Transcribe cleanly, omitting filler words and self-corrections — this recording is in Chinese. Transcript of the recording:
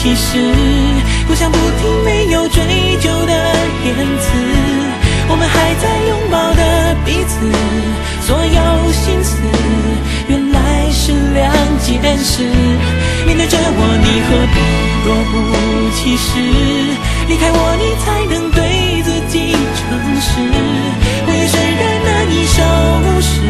其实，不想不听没有追究的言辞，我们还在拥抱的彼此，所有心思原来是两件事。面对着我，你何必若无其事？离开我，你才能对自己诚实。我也虽然难以收拾，